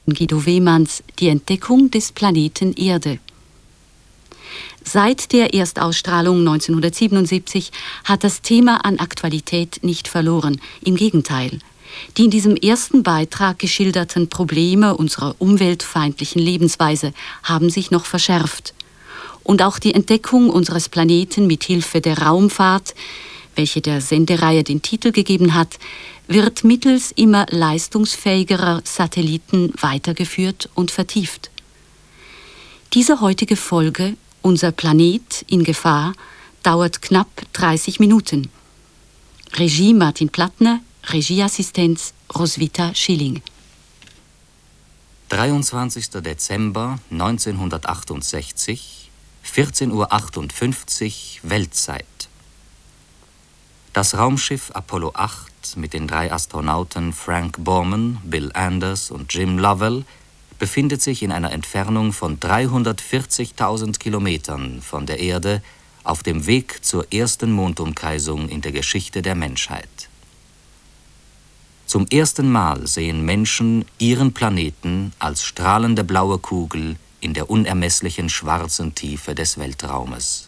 Guido Wehmanns Die Entdeckung des Planeten Erde. Seit der Erstausstrahlung 1977 hat das Thema an Aktualität nicht verloren. Im Gegenteil. Die in diesem ersten Beitrag geschilderten Probleme unserer umweltfeindlichen Lebensweise haben sich noch verschärft. Und auch die Entdeckung unseres Planeten mit Hilfe der Raumfahrt, welche der Sendereihe den Titel gegeben hat, wird mittels immer leistungsfähigerer Satelliten weitergeführt und vertieft. Diese heutige Folge, Unser Planet in Gefahr, dauert knapp 30 Minuten. Regie Martin Plattner, Regieassistenz Roswitha Schilling. 23. Dezember 1968, 14:58 Uhr Weltzeit. Das Raumschiff Apollo 8 mit den 3 Astronauten Frank Borman, Bill Anders und Jim Lovell befindet sich in einer Entfernung von 340.000 Kilometern von der Erde auf dem Weg zur ersten Mondumkreisung in der Geschichte der Menschheit. Zum ersten Mal sehen Menschen ihren Planeten als strahlende blaue Kugel in der unermesslichen schwarzen Tiefe des Weltraumes.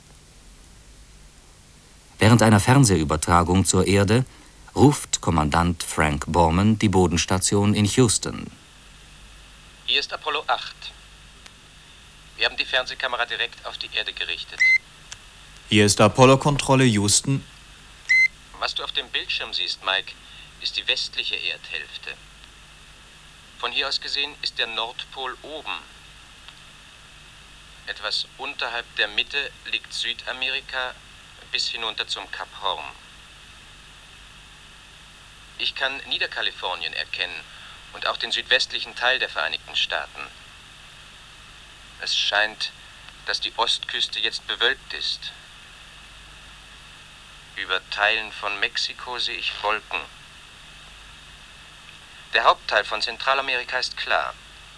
Während einer Fernsehübertragung zur Erde ruft Kommandant Frank Borman die Bodenstation in Houston. Hier ist Apollo 8. Wir haben die Fernsehkamera direkt auf die Erde gerichtet. Hier ist Apollo-Kontrolle Houston. Was du auf dem Bildschirm siehst, Mike, ist die westliche Erdhälfte. Von hier aus gesehen ist der Nordpol oben. Etwas unterhalb der Mitte liegt Südamerika bis hinunter zum Kap Horn. Ich kann Niederkalifornien erkennen und auch den südwestlichen Teil der Vereinigten Staaten. Es scheint, dass die Ostküste jetzt bewölkt ist. Über Teilen von Mexiko sehe ich Wolken. Der Hauptteil von Zentralamerika ist klar.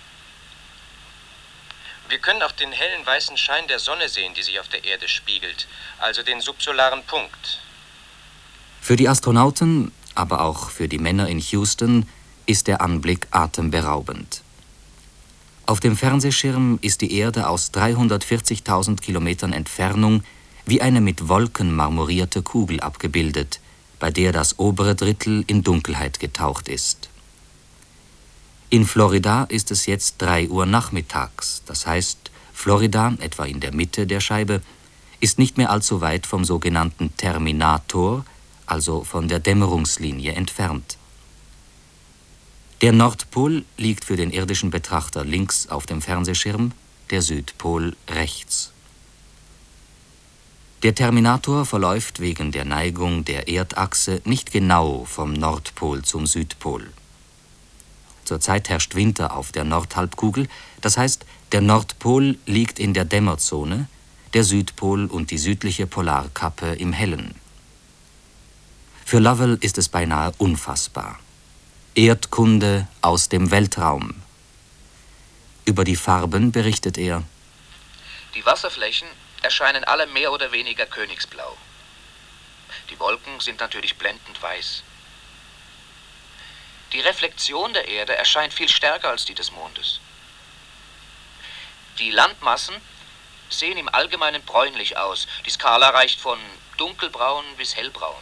Wir können auch den hellen weißen Schein der Sonne sehen, die sich auf der Erde spiegelt, also den subsolaren Punkt. Für die Astronauten, aber auch für die Männer in Houston, ist der Anblick atemberaubend. Auf dem Fernsehschirm ist die Erde aus 340.000 Kilometern Entfernung wie eine mit Wolken marmorierte Kugel abgebildet, bei der das obere Drittel in Dunkelheit getaucht ist. In Florida ist es jetzt 3 Uhr nachmittags, das heißt, Florida, etwa in der Mitte der Scheibe, ist nicht mehr allzu weit vom sogenannten Terminator, also von der Dämmerungslinie, entfernt. Der Nordpol liegt für den irdischen Betrachter links auf dem Fernsehschirm, der Südpol rechts. Der Terminator verläuft wegen der Neigung der Erdachse nicht genau vom Nordpol zum Südpol. Zurzeit herrscht Winter auf der Nordhalbkugel, das heißt, der Nordpol liegt in der Dämmerzone, der Südpol und die südliche Polarkappe im Hellen. Für Lovell ist es beinahe unfassbar. Erdkunde aus dem Weltraum. Über die Farben berichtet er: Die Wasserflächen erscheinen alle mehr oder weniger königsblau. Die Wolken sind natürlich blendend weiß. Die Reflexion der Erde erscheint viel stärker als die des Mondes. Die Landmassen sehen im Allgemeinen bräunlich aus. Die Skala reicht von dunkelbraun bis hellbraun.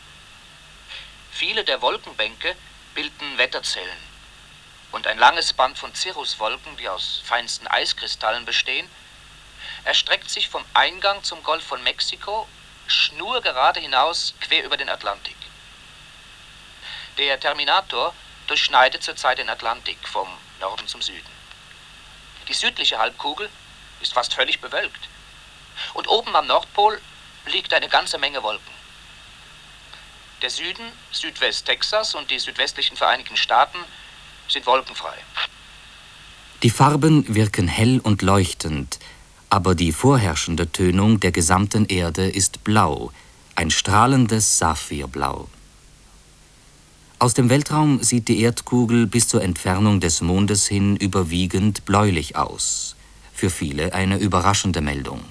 Viele der Wolkenbänke bilden Wetterzellen. Und ein langes Band von Cirruswolken, die aus feinsten Eiskristallen bestehen, erstreckt sich vom Eingang zum Golf von Mexiko schnurgerade hinaus quer über den Atlantik. Der Terminator durchschneidet zurzeit den Atlantik vom Norden zum Süden. Die südliche Halbkugel ist fast völlig bewölkt. Und oben am Nordpol liegt eine ganze Menge Wolken. Der Süden, Südwest-Texas und die südwestlichen Vereinigten Staaten sind wolkenfrei. Die Farben wirken hell und leuchtend, aber die vorherrschende Tönung der gesamten Erde ist blau, ein strahlendes Saphirblau. Aus dem Weltraum sieht die Erdkugel bis zur Entfernung des Mondes hin überwiegend bläulich aus. Für viele eine überraschende Meldung.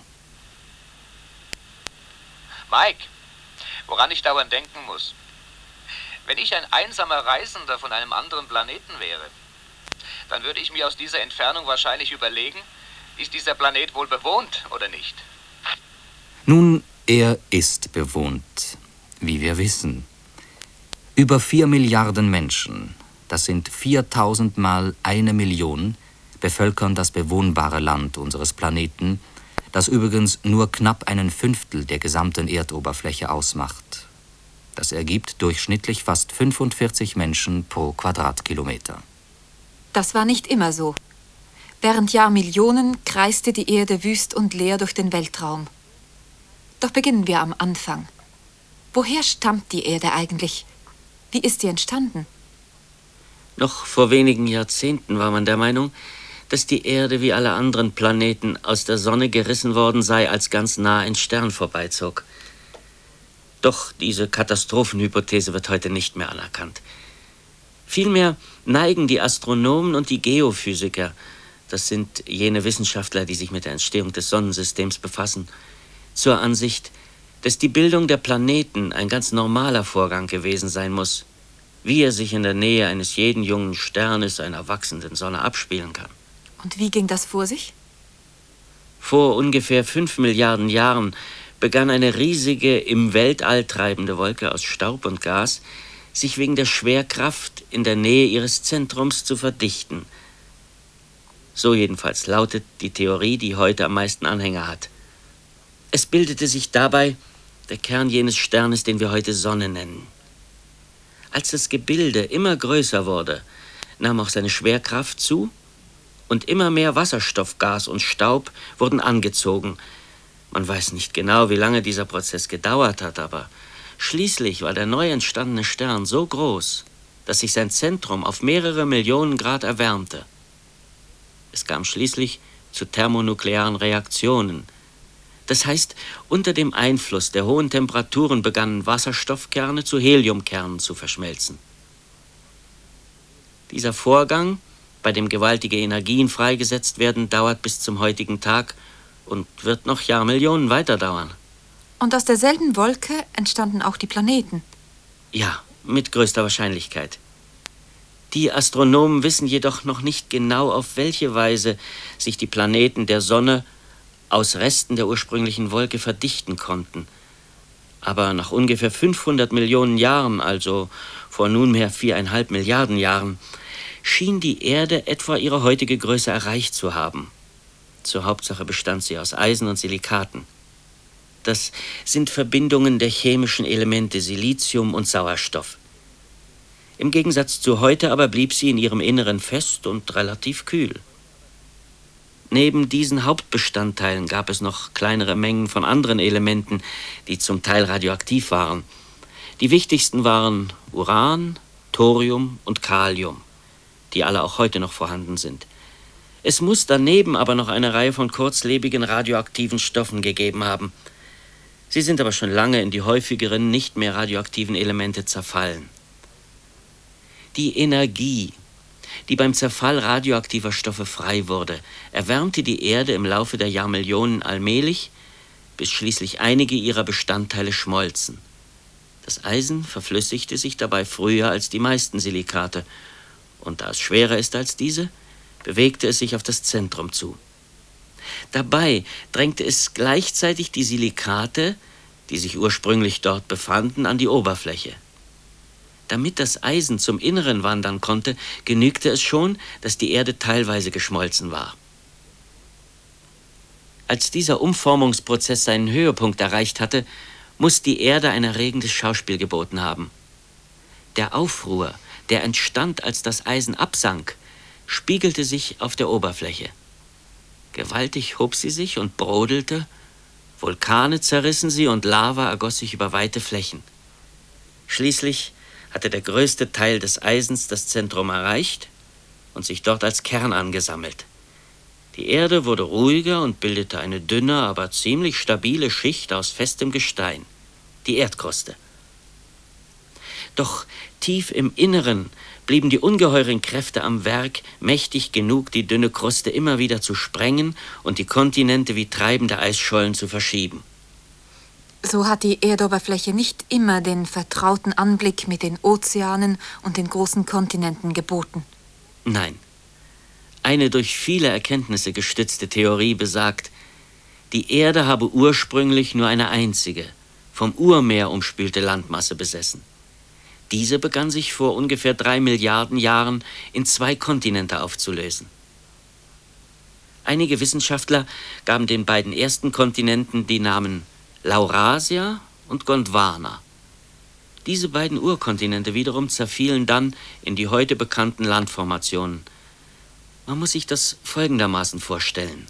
Mike, woran ich dauernd denken muss. Wenn ich ein einsamer Reisender von einem anderen Planeten wäre, dann würde ich mir aus dieser Entfernung wahrscheinlich überlegen, ist dieser Planet wohl bewohnt oder nicht? Nun, er ist bewohnt, wie wir wissen. Über 4 Milliarden Menschen, das sind 4000 mal 1 Million, bevölkern das bewohnbare Land unseres Planeten, das übrigens nur knapp 1/5 der gesamten Erdoberfläche ausmacht. Das ergibt durchschnittlich fast 45 Menschen pro Quadratkilometer. Das war nicht immer so. Während Jahrmillionen kreiste die Erde wüst und leer durch den Weltraum. Doch beginnen wir am Anfang. Woher stammt die Erde eigentlich? Wie ist sie entstanden? Noch vor wenigen Jahrzehnten war man der Meinung, dass die Erde wie alle anderen Planeten aus der Sonne gerissen worden sei, als ganz nah ein Stern vorbeizog. Doch diese Katastrophenhypothese wird heute nicht mehr anerkannt. Vielmehr neigen die Astronomen und die Geophysiker, das sind jene Wissenschaftler, die sich mit der Entstehung des Sonnensystems befassen, zur Ansicht, dass die Bildung der Planeten ein ganz normaler Vorgang gewesen sein muss, wie er sich in der Nähe eines jeden jungen Sternes einer wachsenden Sonne abspielen kann. Und wie ging das vor sich? Vor ungefähr 5 Milliarden Jahren begann eine riesige, im Weltall treibende Wolke aus Staub und Gas, sich wegen der Schwerkraft in der Nähe ihres Zentrums zu verdichten. So jedenfalls lautet die Theorie, die heute am meisten Anhänger hat. Es bildete sich dabei der Kern jenes Sternes, den wir heute Sonne nennen. Als das Gebilde immer größer wurde, nahm auch seine Schwerkraft zu und immer mehr Wasserstoff, Gas und Staub wurden angezogen. Man weiß nicht genau, wie lange dieser Prozess gedauert hat, aber schließlich war der neu entstandene Stern so groß, dass sich sein Zentrum auf mehrere Millionen Grad erwärmte. Es kam schließlich zu thermonuklearen Reaktionen. Das heißt, unter dem Einfluss der hohen Temperaturen begannen Wasserstoffkerne zu Heliumkernen zu verschmelzen. Dieser Vorgang, bei dem gewaltige Energien freigesetzt werden, dauert bis zum heutigen Tag und wird noch Jahrmillionen weiter dauern. Und aus derselben Wolke entstanden auch die Planeten? Ja, mit größter Wahrscheinlichkeit. Die Astronomen wissen jedoch noch nicht genau, auf welche Weise sich die Planeten der Sonne aus Resten der ursprünglichen Wolke verdichten konnten. Aber nach ungefähr 500 Millionen Jahren, also vor nunmehr 4,5 Milliarden Jahren, schien die Erde etwa ihre heutige Größe erreicht zu haben. Zur Hauptsache bestand sie aus Eisen und Silikaten. Das sind Verbindungen der chemischen Elemente Silizium und Sauerstoff. Im Gegensatz zu heute aber blieb sie in ihrem Inneren fest und relativ kühl. Neben diesen Hauptbestandteilen gab es noch kleinere Mengen von anderen Elementen, die zum Teil radioaktiv waren. Die wichtigsten waren Uran, Thorium und Kalium, die alle auch heute noch vorhanden sind. Es muss daneben aber noch eine Reihe von kurzlebigen radioaktiven Stoffen gegeben haben. Sie sind aber schon lange in die häufigeren, nicht mehr radioaktiven Elemente zerfallen. Die Energie, die beim Zerfall radioaktiver Stoffe frei wurde, erwärmte die Erde im Laufe der Jahrmillionen allmählich, bis schließlich einige ihrer Bestandteile schmolzen. Das Eisen verflüssigte sich dabei früher als die meisten Silikate, und da es schwerer ist als diese, bewegte es sich auf das Zentrum zu. Dabei drängte es gleichzeitig die Silikate, die sich ursprünglich dort befanden, an die Oberfläche. Damit das Eisen zum Inneren wandern konnte, genügte es schon, dass die Erde teilweise geschmolzen war. Als dieser Umformungsprozess seinen Höhepunkt erreicht hatte, muss die Erde ein erregendes Schauspiel geboten haben. Der Aufruhr, der entstand, als das Eisen absank, spiegelte sich auf der Oberfläche. Gewaltig hob sie sich und brodelte, Vulkane zerrissen sie und Lava ergoss sich über weite Flächen. Schließlich hatte der größte Teil des Eisens das Zentrum erreicht und sich dort als Kern angesammelt. Die Erde wurde ruhiger und bildete eine dünne, aber ziemlich stabile Schicht aus festem Gestein, die Erdkruste. Doch tief im Inneren blieben die ungeheuren Kräfte am Werk, mächtig genug, die dünne Kruste immer wieder zu sprengen und die Kontinente wie treibende Eisschollen zu verschieben. So hat die Erdoberfläche nicht immer den vertrauten Anblick mit den Ozeanen und den großen Kontinenten geboten. Nein. Eine durch viele Erkenntnisse gestützte Theorie besagt, die Erde habe ursprünglich nur eine einzige, vom Urmeer umspülte Landmasse besessen. Diese begann sich vor ungefähr 3 Milliarden Jahren in 2 Kontinente aufzulösen. Einige Wissenschaftler gaben den beiden ersten Kontinenten die Namen Laurasia und Gondwana. Diese beiden Urkontinente wiederum zerfielen dann in die heute bekannten Landformationen. Man muss sich das folgendermaßen vorstellen.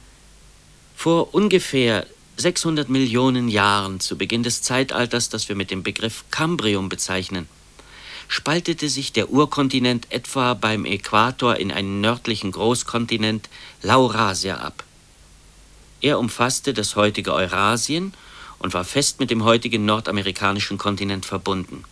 Vor ungefähr 600 Millionen Jahren, zu Beginn des Zeitalters, das wir mit dem Begriff Kambrium bezeichnen, spaltete sich der Urkontinent etwa beim Äquator in einen nördlichen Großkontinent Laurasia ab. Er umfasste das heutige Eurasien und war fest mit dem heutigen nordamerikanischen Kontinent verbunden.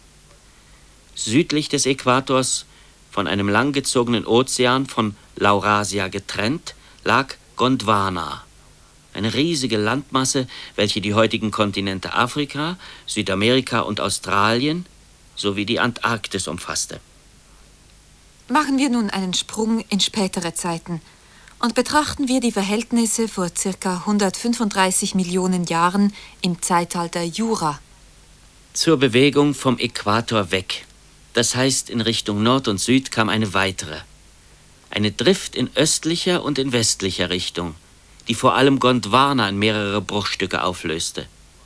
Südlich des Äquators, von einem langgezogenen Ozean von Laurasia getrennt, lag Gondwana, eine riesige Landmasse, welche die heutigen Kontinente Afrika, Südamerika und Australien sowie die Antarktis umfasste. Machen wir nun einen Sprung in spätere Zeiten und betrachten wir die Verhältnisse vor ca. 135 Millionen Jahren im Zeitalter Jura. Zur Bewegung vom Äquator weg, das heißt in Richtung Nord und Süd, kam eine weitere. Eine Drift in östlicher und in westlicher Richtung, die vor allem Gondwana in mehrere Bruchstücke auflöste.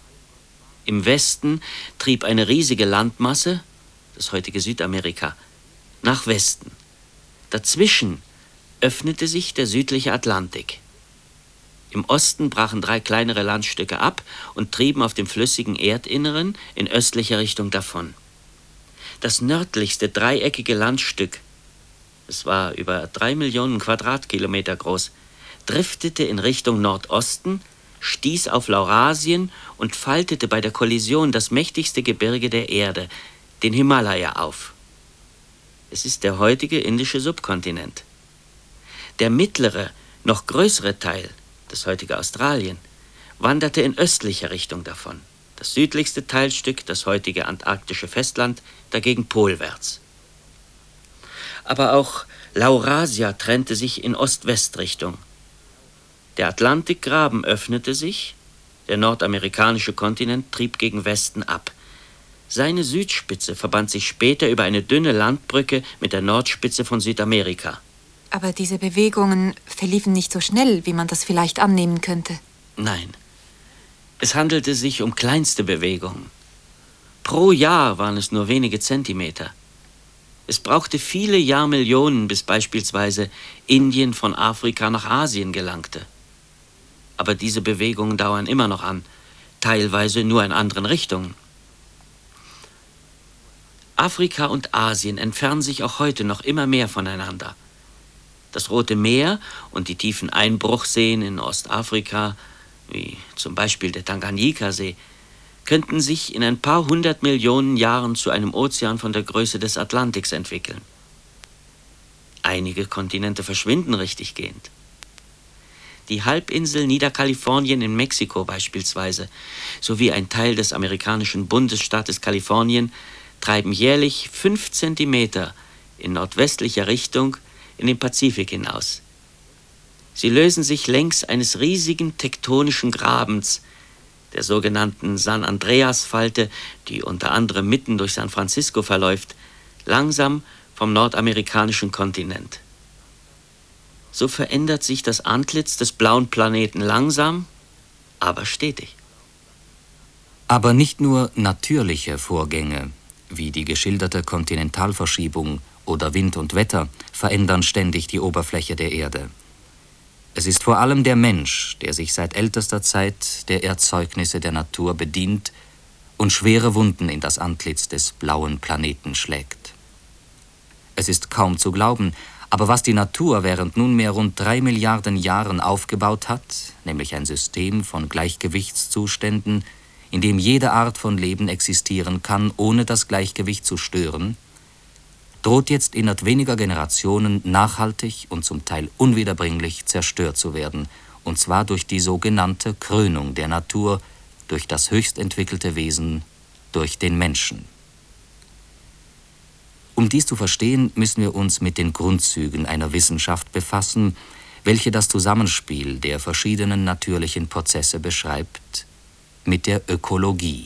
Im Westen trieb eine riesige Landmasse, das heutige Südamerika, nach Westen. Dazwischen öffnete sich der südliche Atlantik. Im Osten brachen 3 kleinere Landstücke ab und trieben auf dem flüssigen Erdinneren in östlicher Richtung davon. Das nördlichste dreieckige Landstück, es war über 3 Millionen Quadratkilometer groß, driftete in Richtung Nordosten, stieß auf Laurasien und faltete bei der Kollision das mächtigste Gebirge der Erde, den Himalaya, auf. Es ist der heutige indische Subkontinent. Der mittlere, noch größere Teil, das heutige Australien, wanderte in östlicher Richtung davon. Das südlichste Teilstück, das heutige antarktische Festland, dagegen polwärts. Aber auch Laurasia trennte sich in Ost-West-Richtung. Der Atlantikgraben öffnete sich, der nordamerikanische Kontinent trieb gegen Westen ab. Seine Südspitze verband sich später über eine dünne Landbrücke mit der Nordspitze von Südamerika. Aber diese Bewegungen verliefen nicht so schnell, wie man das vielleicht annehmen könnte. Nein, es handelte sich um kleinste Bewegungen. Pro Jahr waren es nur wenige Zentimeter. Es brauchte viele Jahrmillionen, bis beispielsweise Indien von Afrika nach Asien gelangte. Aber diese Bewegungen dauern immer noch an, teilweise nur in anderen Richtungen. Afrika und Asien entfernen sich auch heute noch immer mehr voneinander. Das Rote Meer und die tiefen Einbruchseen in Ostafrika, wie zum Beispiel der Tanganjika-See, könnten sich in ein paar 100 Millionen Jahren zu einem Ozean von der Größe des Atlantiks entwickeln. Einige Kontinente verschwinden richtiggehend. Die Halbinsel Niederkalifornien in Mexiko beispielsweise, sowie ein Teil des amerikanischen Bundesstaates Kalifornien treiben jährlich 5 Zentimeter in nordwestlicher Richtung in den Pazifik hinaus. Sie lösen sich längs eines riesigen tektonischen Grabens, der sogenannten San Andreas-Falte, die unter anderem mitten durch San Francisco verläuft, langsam vom nordamerikanischen Kontinent. So verändert sich das Antlitz des blauen Planeten langsam, aber stetig. Aber nicht nur natürliche Vorgänge, wie die geschilderte Kontinentalverschiebung oder Wind und Wetter, verändern ständig die Oberfläche der Erde. Es ist vor allem der Mensch, der sich seit ältester Zeit der Erzeugnisse der Natur bedient und schwere Wunden in das Antlitz des blauen Planeten schlägt. Es ist kaum zu glauben, aber was die Natur während nunmehr rund 3 Milliarden Jahren aufgebaut hat, nämlich ein System von Gleichgewichtszuständen, in dem jede Art von Leben existieren kann, ohne das Gleichgewicht zu stören, droht jetzt innerhalb weniger Generationen nachhaltig und zum Teil unwiederbringlich zerstört zu werden, und zwar durch die sogenannte Krönung der Natur, durch das höchst entwickelte Wesen, durch den Menschen. Um dies zu verstehen, müssen wir uns mit den Grundzügen einer Wissenschaft befassen, welche das Zusammenspiel der verschiedenen natürlichen Prozesse beschreibt, mit der Ökologie.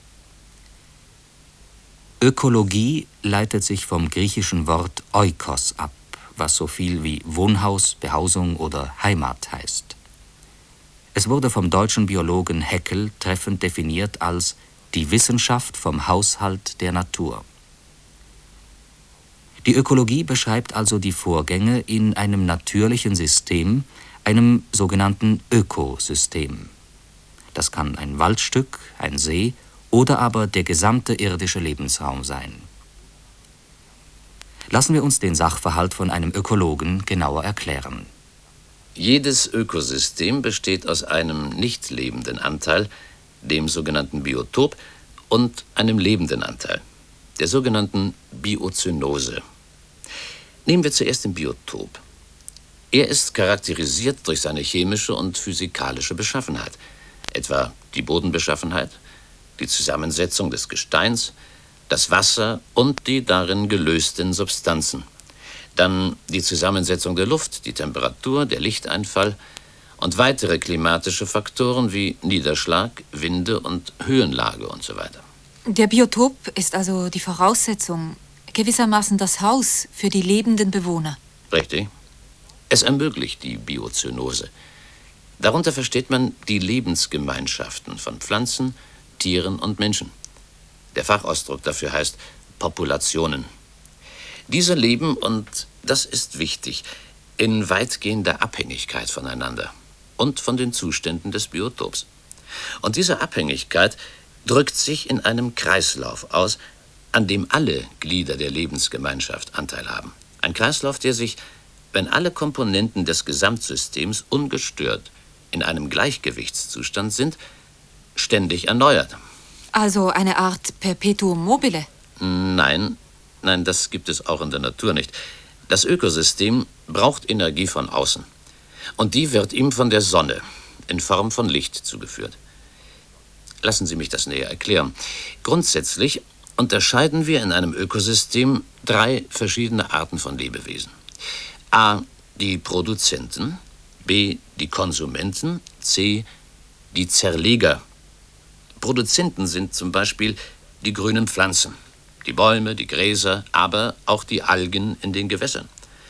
Ökologie leitet sich vom griechischen Wort oikos ab, was so viel wie Wohnhaus, Behausung oder Heimat heißt. Es wurde vom deutschen Biologen Haeckel treffend definiert als die Wissenschaft vom Haushalt der Natur. Die Ökologie beschreibt also die Vorgänge in einem natürlichen System, einem sogenannten Ökosystem. Das kann ein Waldstück, ein See oder aber der gesamte irdische Lebensraum sein. Lassen wir uns den Sachverhalt von einem Ökologen genauer erklären. Jedes Ökosystem besteht aus einem nicht lebenden Anteil, dem sogenannten Biotop, und einem lebenden Anteil, der sogenannten Biozönose. Nehmen wir zuerst den Biotop. Er ist charakterisiert durch seine chemische und physikalische Beschaffenheit, etwa die Bodenbeschaffenheit, die Zusammensetzung des Gesteins, das Wasser und die darin gelösten Substanzen. Dann die Zusammensetzung der Luft, die Temperatur, der Lichteinfall und weitere klimatische Faktoren wie Niederschlag, Winde und Höhenlage und so weiter. Der Biotop ist also die Voraussetzung, gewissermaßen das Haus für die lebenden Bewohner. Richtig. Es ermöglicht die Biozönose. Darunter versteht man die Lebensgemeinschaften von Pflanzen, Tieren und Menschen. Der Fachausdruck dafür heißt Populationen. Diese leben, und das ist wichtig, in weitgehender Abhängigkeit voneinander und von den Zuständen des Biotops. Und diese Abhängigkeit drückt sich in einem Kreislauf aus, an dem alle Glieder der Lebensgemeinschaft Anteil haben. Ein Kreislauf, der sich, wenn alle Komponenten des Gesamtsystems ungestört in einem Gleichgewichtszustand sind, ständig erneuert. Also eine Art Perpetuum mobile? Nein, das gibt es auch in der Natur nicht. Das Ökosystem braucht Energie von außen. Und die wird ihm von der Sonne in Form von Licht zugeführt. Lassen Sie mich das näher erklären. Grundsätzlich unterscheiden wir in einem Ökosystem 3 verschiedene Arten von Lebewesen. A, die Produzenten, B, die Konsumenten, C, die Zerleger. Produzenten sind zum Beispiel die grünen Pflanzen, die Bäume, die Gräser, aber auch die Algen in den Gewässern.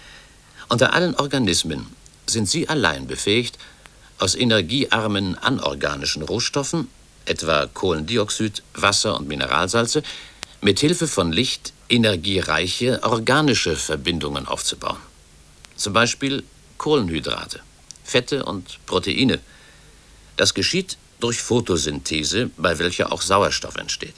Unter allen Organismen sind sie allein befähigt, aus energiearmen anorganischen Rohstoffen, etwa Kohlendioxid, Wasser und Mineralsalze, mit Hilfe von Licht energiereiche organische Verbindungen aufzubauen. Zum Beispiel Kohlenhydrate, Fette und Proteine. Das geschieht durch Photosynthese, bei welcher auch Sauerstoff entsteht.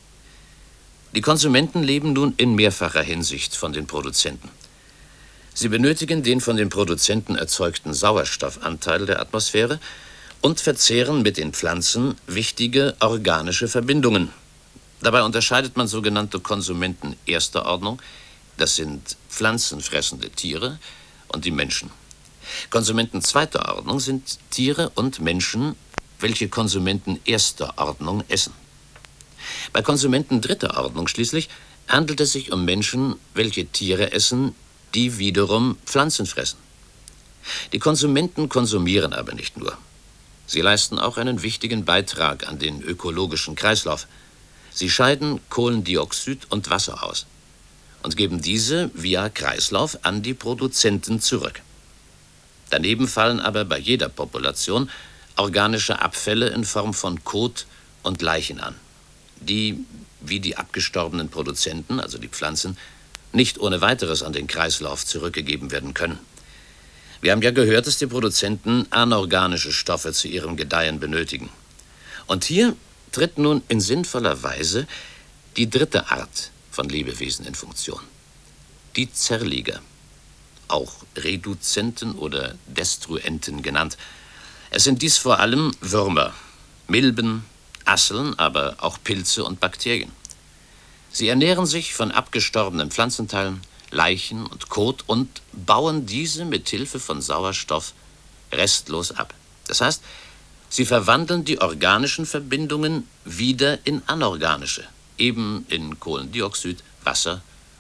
Die Konsumenten leben nun in mehrfacher Hinsicht von den Produzenten. Sie benötigen den von den Produzenten erzeugten Sauerstoffanteil der Atmosphäre und verzehren mit den Pflanzen wichtige organische Verbindungen. Dabei unterscheidet man sogenannte Konsumenten erster Ordnung, das sind pflanzenfressende Tiere, und die Menschen. Konsumenten zweiter Ordnung sind Tiere und Menschen, welche Konsumenten erster Ordnung essen. Bei Konsumenten dritter Ordnung schließlich handelt es sich um Menschen, welche Tiere essen, die wiederum Pflanzen fressen. Die Konsumenten konsumieren aber nicht nur. Sie leisten auch einen wichtigen Beitrag an den ökologischen Kreislauf. Sie scheiden Kohlendioxid und Wasser aus und geben diese via Kreislauf an die Produzenten zurück. Daneben fallen aber bei jeder Population organische Abfälle in Form von Kot und Leichen an, die, wie die abgestorbenen Produzenten, also die Pflanzen, nicht ohne weiteres an den Kreislauf zurückgegeben werden können. Wir haben ja gehört, dass die Produzenten anorganische Stoffe zu ihrem Gedeihen benötigen. Und hier tritt nun in sinnvoller Weise die dritte Art von Lebewesen in Funktion. Die Zerleger, auch Reduzenten oder Destruenten genannt. Es sind dies vor allem Würmer, Milben, Asseln, aber auch Pilze und Bakterien. Sie ernähren sich von abgestorbenen Pflanzenteilen, Leichen und Kot und bauen diese mit Hilfe von Sauerstoff restlos ab. Das heißt, sie verwandeln die organischen Verbindungen wieder in anorganische, eben in Kohlendioxid, Wasser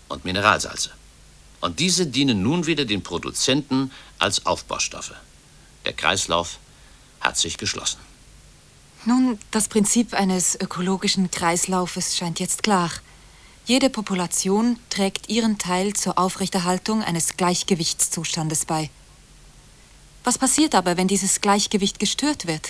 und Mineralsalze. Und diese dienen nun wieder den Produzenten als Aufbaustoffe. Der Kreislauf hat sich geschlossen. Nun, das Prinzip eines ökologischen Kreislaufes scheint jetzt klar. Jede Population trägt ihren Teil zur Aufrechterhaltung eines Gleichgewichtszustandes bei. Was passiert aber, wenn dieses Gleichgewicht gestört wird?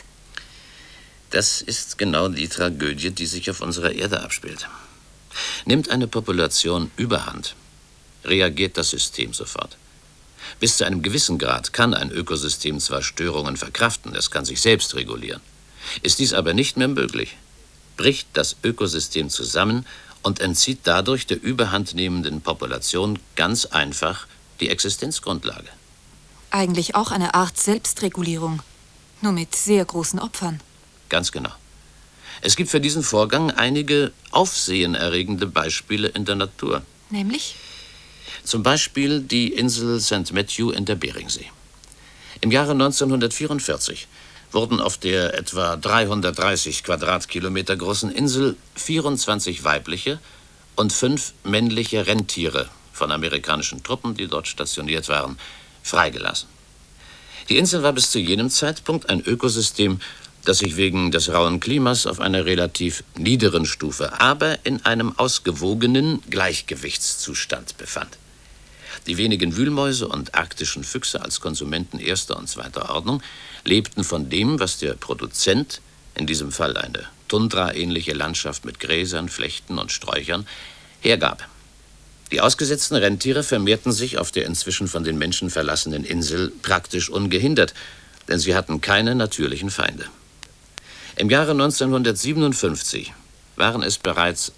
Das ist genau die Tragödie, die sich auf unserer Erde abspielt. Nimmt eine Population Überhand, reagiert das System sofort. Bis zu einem gewissen Grad kann ein Ökosystem zwar Störungen verkraften, es kann sich selbst regulieren. Ist dies aber nicht mehr möglich, bricht das Ökosystem zusammen und entzieht dadurch der überhandnehmenden Population ganz einfach die Existenzgrundlage. Eigentlich auch eine Art Selbstregulierung, nur mit sehr großen Opfern. Ganz genau. Es gibt für diesen Vorgang einige aufsehenerregende Beispiele in der Natur. Nämlich? Zum Beispiel die Insel St. Matthew in der Beringsee. Im Jahre 1944 wurden auf der etwa 330 Quadratkilometer großen Insel 24 weibliche und 5 männliche Rentiere von amerikanischen Truppen, die dort stationiert waren, freigelassen. Die Insel war bis zu jenem Zeitpunkt ein Ökosystem, das sich wegen des rauen Klimas auf einer relativ niederen Stufe, aber in einem ausgewogenen Gleichgewichtszustand befand. Die wenigen Wühlmäuse und arktischen Füchse als Konsumenten erster und zweiter Ordnung lebten von dem, was der Produzent, in diesem Fall eine tundraähnliche Landschaft mit Gräsern, Flechten und Sträuchern, hergab. Die ausgesetzten Rentiere vermehrten sich auf der inzwischen von den Menschen verlassenen Insel praktisch ungehindert, denn sie hatten keine natürlichen Feinde. Im Jahre 1957 waren es bereits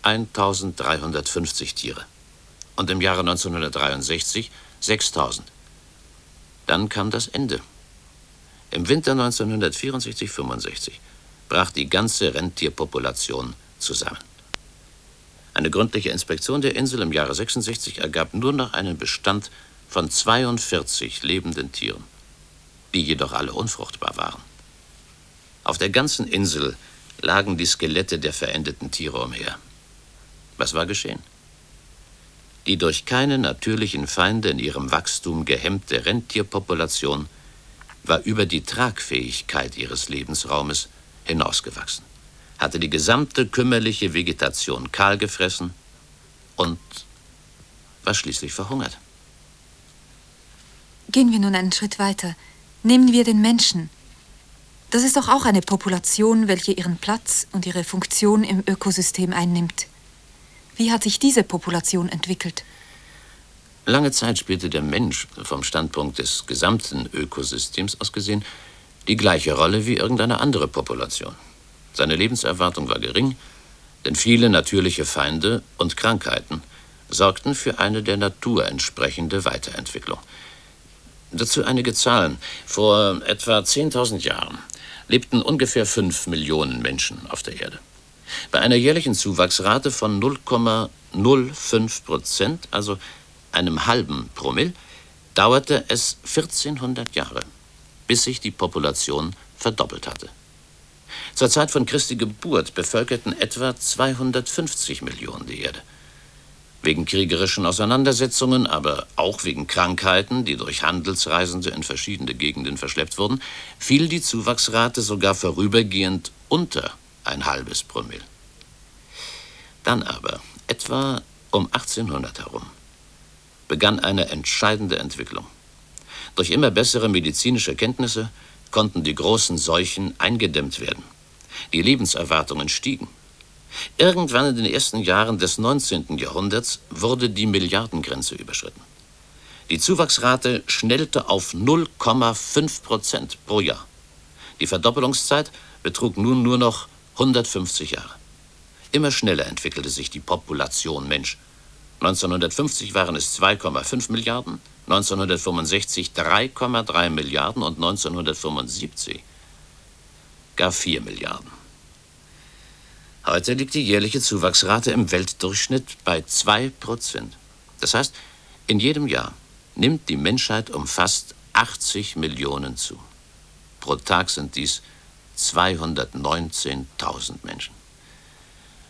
1350 Tiere und im Jahre 1963 6000. Dann kam das Ende. Im Winter 1964/65 brach die ganze Rentierpopulation zusammen. Eine gründliche Inspektion der Insel im Jahre 66 ergab nur noch einen Bestand von 42 lebenden Tieren, die jedoch alle unfruchtbar waren. Auf der ganzen Insel lagen die Skelette der verendeten Tiere umher. Was war geschehen? Die durch keine natürlichen Feinde in ihrem Wachstum gehemmte Rentierpopulation war über die Tragfähigkeit ihres Lebensraumes hinausgewachsen, hatte die gesamte kümmerliche Vegetation kahl gefressen und war schließlich verhungert. Gehen wir nun einen Schritt weiter. Nehmen wir den Menschen. Das ist doch auch eine Population, welche ihren Platz und ihre Funktion im Ökosystem einnimmt. Wie hat sich diese Population entwickelt? Lange Zeit spielte der Mensch vom Standpunkt des gesamten Ökosystems aus gesehen die gleiche Rolle wie irgendeine andere Population. Seine Lebenserwartung war gering, denn viele natürliche Feinde und Krankheiten sorgten für eine der Natur entsprechende Weiterentwicklung. Dazu einige Zahlen. Vor etwa 10.000 Jahren lebten ungefähr 5 Millionen Menschen auf der Erde. Bei einer jährlichen Zuwachsrate von 0,05%, also einem halben Promille, dauerte es 1400 Jahre, bis sich die Population verdoppelt hatte. Zur Zeit von Christi Geburt bevölkerten etwa 250 Millionen die Erde. Wegen kriegerischen Auseinandersetzungen, aber auch wegen Krankheiten, die durch Handelsreisende in verschiedene Gegenden verschleppt wurden, fiel die Zuwachsrate sogar vorübergehend unter ein halbes Promille. Dann aber, etwa um 1800 herum, begann eine entscheidende Entwicklung. Durch immer bessere medizinische Kenntnisse konnten die großen Seuchen eingedämmt werden. Die Lebenserwartungen stiegen. Irgendwann in den ersten Jahren des 19. Jahrhunderts wurde die Milliardengrenze überschritten. Die Zuwachsrate schnellte auf 0,5% pro Jahr. Die Verdoppelungszeit betrug nun nur noch 150 Jahre. Immer schneller entwickelte sich die Population Mensch. 1950 waren es 2,5 Milliarden, 1965 3,3 Milliarden und 1975 gar 4 Milliarden. Heute liegt die jährliche Zuwachsrate im Weltdurchschnitt bei 2%. Das heißt, in jedem Jahr nimmt die Menschheit um fast 80 Millionen zu. Pro Tag sind dies 219.000 Menschen.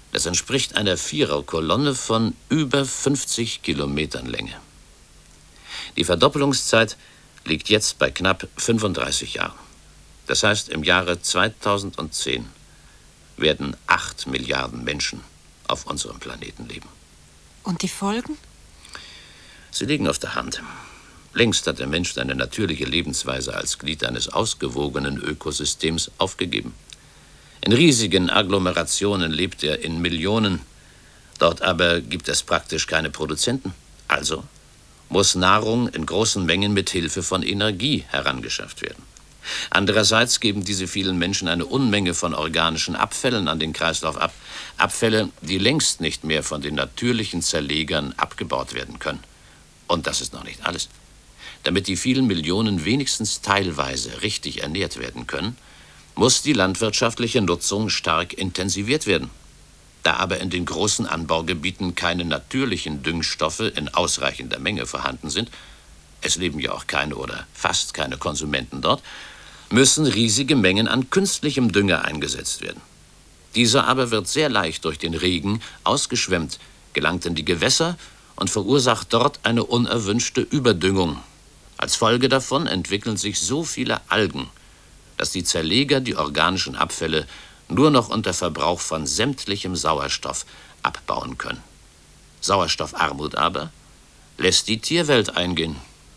Das entspricht einer Viererkolonne von über 50 Kilometern Länge. Die Verdoppelungszeit liegt jetzt bei knapp 35 Jahren. Das heißt, im Jahre 2010 werden 8 Milliarden Menschen auf unserem Planeten leben. Und die Folgen? Sie liegen auf der Hand. Längst hat der Mensch seine natürliche Lebensweise als Glied eines ausgewogenen Ökosystems aufgegeben. In riesigen Agglomerationen lebt er in Millionen. Dort aber gibt es praktisch keine Produzenten. Also muss Nahrung in großen Mengen mit Hilfe von Energie herangeschafft werden. Andererseits geben diese vielen Menschen eine Unmenge von organischen Abfällen an den Kreislauf ab. Abfälle, die längst nicht mehr von den natürlichen Zerlegern abgebaut werden können. Und das ist noch nicht alles. Damit die vielen Millionen wenigstens teilweise richtig ernährt werden können, muss die landwirtschaftliche Nutzung stark intensiviert werden. Da aber in den großen Anbaugebieten keine natürlichen Düngstoffe in ausreichender Menge vorhanden sind, es leben ja auch keine oder fast keine Konsumenten dort, müssen riesige Mengen an künstlichem Dünger eingesetzt werden. Dieser aber wird sehr leicht durch den Regen ausgeschwemmt, gelangt in die Gewässer und verursacht dort eine unerwünschte Überdüngung. Als Folge davon entwickeln sich so viele Algen, dass die Zerleger die organischen Abfälle nur noch unter Verbrauch von sämtlichem Sauerstoff abbauen können. Sauerstoffarmut aber lässt die Tierwelt eingehen.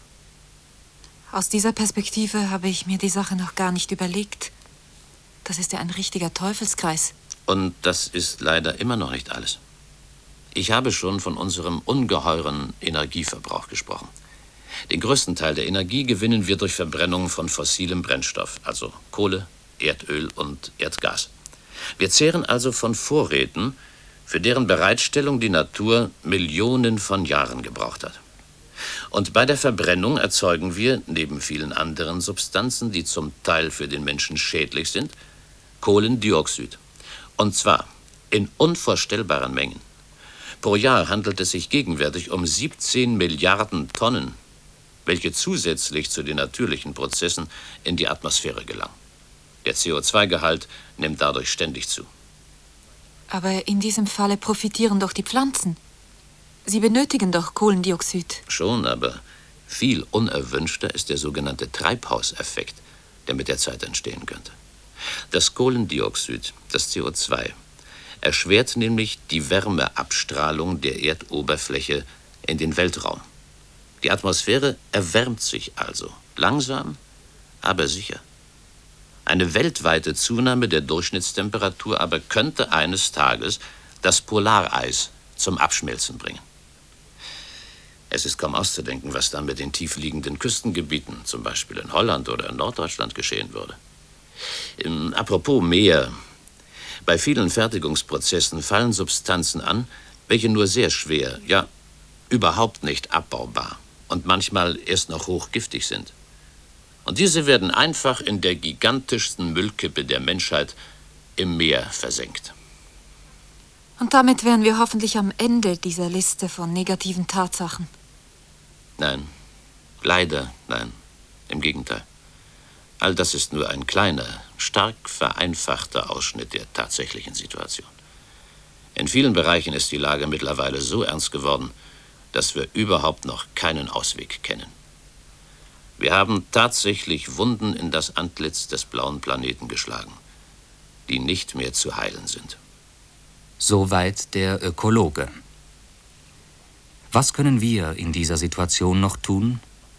Aus dieser Perspektive habe ich mir die Sache noch gar nicht überlegt. Das ist ja ein richtiger Teufelskreis. Und das ist leider immer noch nicht alles. Ich habe schon von unserem ungeheuren Energieverbrauch gesprochen. Den größten Teil der Energie gewinnen wir durch Verbrennung von fossilem Brennstoff, also Kohle, Erdöl und Erdgas. Wir zehren also von Vorräten, für deren Bereitstellung die Natur Millionen von Jahren gebraucht hat. Und bei der Verbrennung erzeugen wir, neben vielen anderen Substanzen, die zum Teil für den Menschen schädlich sind, Kohlendioxid. Und zwar in unvorstellbaren Mengen. Pro Jahr handelt es sich gegenwärtig um 17 Milliarden Tonnen, welche zusätzlich zu den natürlichen Prozessen in die Atmosphäre gelangen. Der CO2-Gehalt nimmt dadurch ständig zu. Aber in diesem Falle profitieren doch die Pflanzen. Sie benötigen doch Kohlendioxid. Schon, aber viel unerwünschter ist der sogenannte Treibhauseffekt, der mit der Zeit entstehen könnte. Das Kohlendioxid, das CO2, erschwert nämlich die Wärmeabstrahlung der Erdoberfläche in den Weltraum. Die Atmosphäre erwärmt sich also, langsam, aber sicher. Eine weltweite Zunahme der Durchschnittstemperatur aber könnte eines Tages das Polareis zum Abschmelzen bringen. Es ist kaum auszudenken, was dann mit den tiefliegenden Küstengebieten, zum Beispiel in Holland oder in Norddeutschland, geschehen würde. Apropos Meer. Bei vielen Fertigungsprozessen fallen Substanzen an, welche nur sehr schwer, ja, überhaupt nicht abbaubar und manchmal erst noch hochgiftig sind. Und diese werden einfach in der gigantischsten Müllkippe der Menschheit im Meer versenkt. Und damit wären wir hoffentlich am Ende dieser Liste von negativen Tatsachen. Nein, leider nein. Im Gegenteil. All das ist nur ein kleiner, stark vereinfachter Ausschnitt der tatsächlichen Situation. In vielen Bereichen ist die Lage mittlerweile so ernst geworden, dass wir überhaupt noch keinen Ausweg kennen. Wir haben tatsächlich Wunden in das Antlitz des blauen Planeten geschlagen, die nicht mehr zu heilen sind. Soweit der Ökologe. Was können wir in dieser Situation noch tun?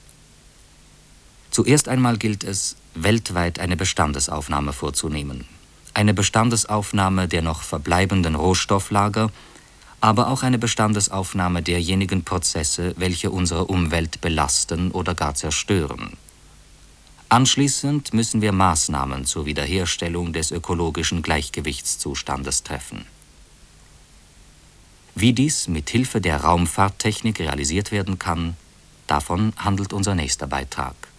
Zuerst einmal gilt es, weltweit eine Bestandesaufnahme vorzunehmen. Eine Bestandesaufnahme der noch verbleibenden Rohstofflager, aber auch eine Bestandesaufnahme derjenigen Prozesse, welche unsere Umwelt belasten oder gar zerstören. Anschließend müssen wir Maßnahmen zur Wiederherstellung des ökologischen Gleichgewichtszustandes treffen. Wie dies mit Hilfe der Raumfahrttechnik realisiert werden kann, davon handelt unser nächster Beitrag.